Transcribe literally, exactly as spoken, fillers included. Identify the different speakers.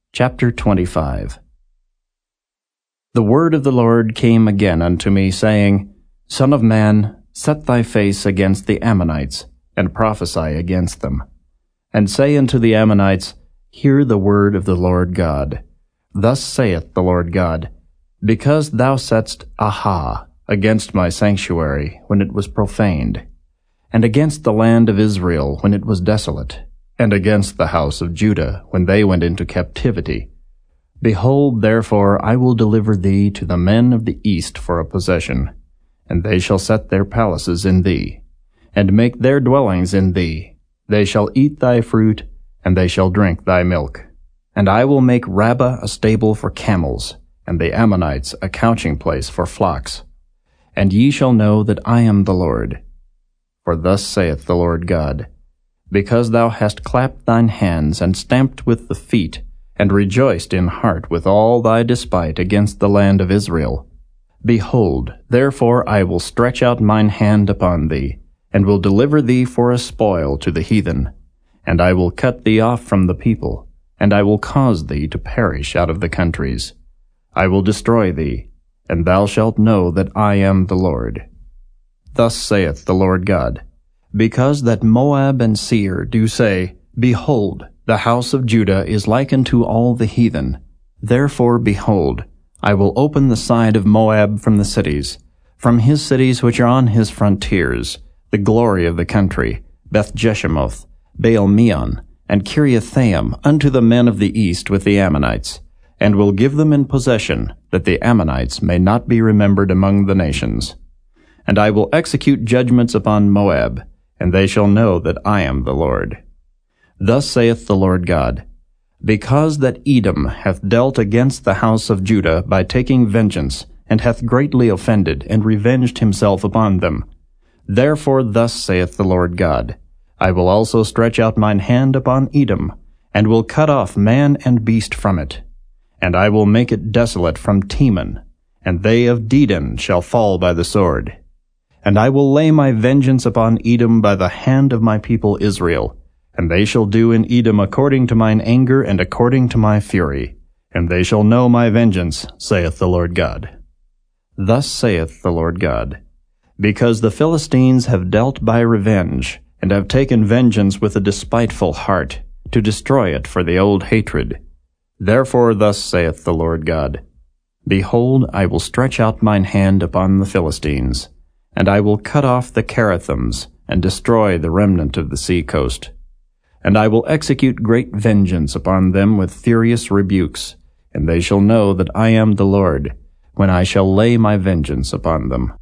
Speaker 1: Chapter twenty-five. The word of the Lord came again unto me, saying, Son of man, set thy face against the Ammonites, and prophesy against them. And say unto the Ammonites, Hear the word of the Lord God. Thus saith the Lord God, Because thou saidst, Aha, against my sanctuary, when it was profaned, and against the land of Israel, when it was desolate, and against the house of Judah, when they went into captivity. Behold, therefore, I will deliver thee to the men of the east for a possession, and they shall set their palaces in thee, and make their dwellings in thee. They shall eat thy fruit, and they shall drink thy milk. And I will make Rabbah a stable for camels, and the Ammonites a couching place for flocks. And ye shall know that I am the Lord. For thus saith the Lord God, Because thou hast clapped thine hands, and stamped with the feet, and rejoiced in heart with all thy despite against the land of Israel. Behold, therefore I will stretch out mine hand upon thee, and will deliver thee for a spoil to the heathen. And I will cut thee off from the people, and I will cause thee to perish out of the countries. I will destroy thee, and thou shalt know that I am the Lord. Thus saith the Lord God, Because that Moab and Seir do say, Behold, the house of Judah is like unto all the heathen. Therefore, behold, I will open the side of Moab from the cities, from his cities which are on his frontiers, the glory of the country, Beth-Jeshemoth, Baal-meon, and Kiriathaim, unto the men of the east with the Ammonites, and will give them in possession, that the Ammonites may not be remembered among the nations. And I will execute judgments upon Moab, and they shall know that I am the Lord. Thus saith the Lord God, Because that Edom hath dealt against the house of Judah by taking vengeance, and hath greatly offended, and revenged himself upon them. Therefore thus saith the Lord God, I will also stretch out mine hand upon Edom, and will cut off man and beast from it. And I will make it desolate from Teman, and they of Dedan shall fall by the sword. And I will lay my vengeance upon Edom by the hand of my people Israel, and they shall do in Edom according to mine anger and according to my fury, and they shall know my vengeance, saith the Lord God. Thus saith the Lord God, Because the Philistines have dealt by revenge, and have taken vengeance with a despiteful heart, to destroy it for the old hatred. Therefore thus saith the Lord God, Behold, I will stretch out mine hand upon the Philistines, and I will cut off the Cherethims, and destroy the remnant of the sea coast. And I will execute great vengeance upon them with furious rebukes, and they shall know that I am the Lord, when I shall lay my vengeance upon them.